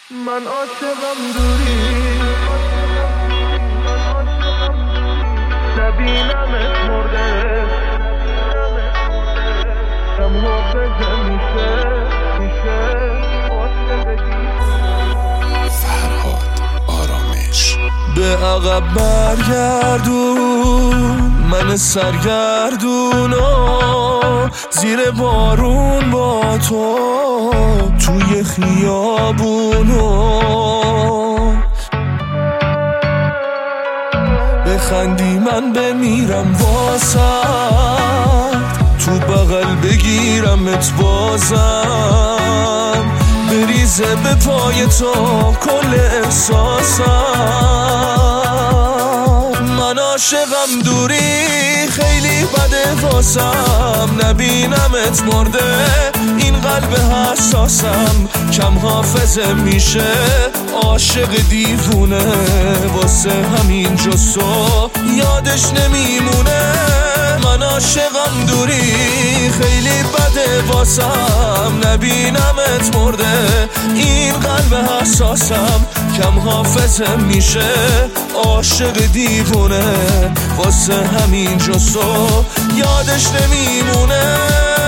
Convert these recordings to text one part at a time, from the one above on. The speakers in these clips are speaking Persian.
من عاشقم دوری نبینمت مرده کم حافظه میشه عاشق فرهاد آرامش. به عقب برگردون من سرگردونو زیر بارون با تو توی خیابونو بخندی من بمیرم واسط تو بغل بگیرمت بازم بریزه به پای تو کل احساسم من عاشقم دوری خیلی بده واسم نبینمت مرده این قلب حساسم کم حافظه میشه عاشق دیوونه واسه همین جسو یادش نمیمونه من عاشقم دوری خیلی بده واسم نبینمت مرده این قلب حساسم کم حافظه میشه عاشق دیوونه واسه همین جسو یادش نمیمونه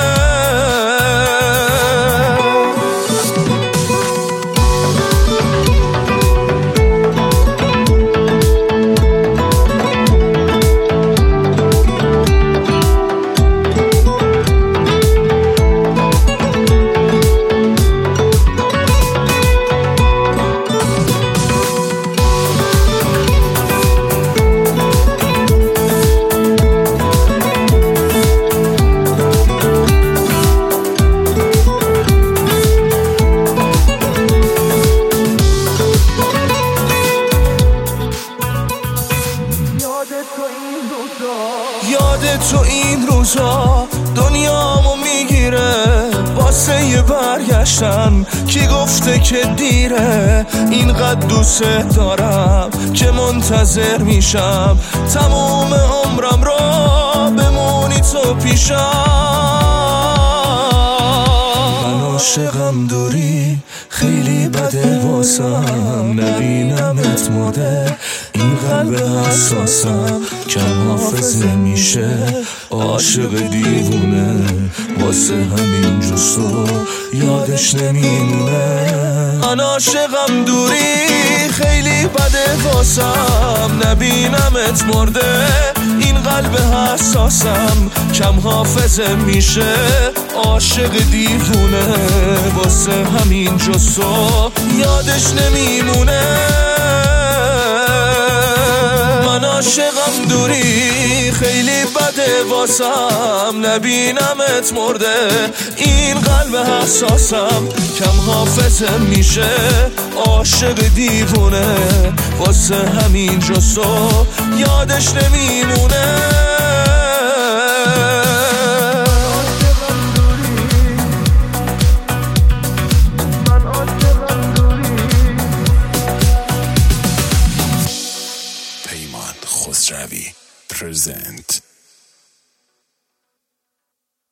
یاد تو این روزا دنیامو میگیره واسه یه برگشتن کی گفته که دیره اینقدر دوست دارم که منتظر میشم تموم عمرم رو بمونی تو پیشم من عاشقم دوری خیلی بده واسم نبینمت مرده این قلب حساسم کم حافظه میشه عاشق دیوونه واسه همین جسو یادش نمیمونه من عاشقم دوری خیلی بده واسم نبینمت مرده این قلب حساسم کم حافظه میشه عاشق دیوونه واسه همین جسو یادش نمیمونه من عاشقم دوری خیلی بده واسم نبینمت مرده این قلب حساسم کم حافظه میشه عاشق دیوونه واسه همین جسو یادش نمیمونه پیمان خسروی پرزنت.